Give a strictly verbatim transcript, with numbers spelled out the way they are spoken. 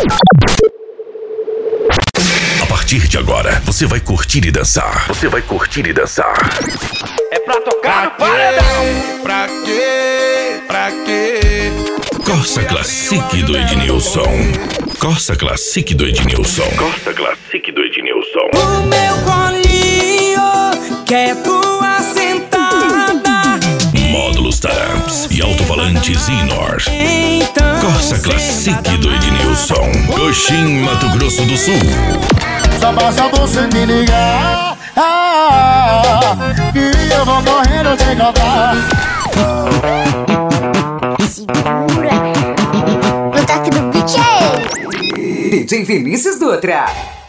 A partir de agora, você vai curtir e dançar. Você vai curtir e dançar. É pra tocar no paredão. Pra quê? Pra quê? Corsa Classic do Ednilson. Corsa Classic do Ednilson. Corsa Classic do Ednilson. O meu colinho quer tua sentada. Módulos Taramps e alto-falantes Inor. Então Corsa Classic do Ednilson. Coxim, Mato Grosso do Sul. Só basta você me ligar, ah, que eu vou correndo te contar. Segura. O toque do beat é ele. D J Vinícius Dutra.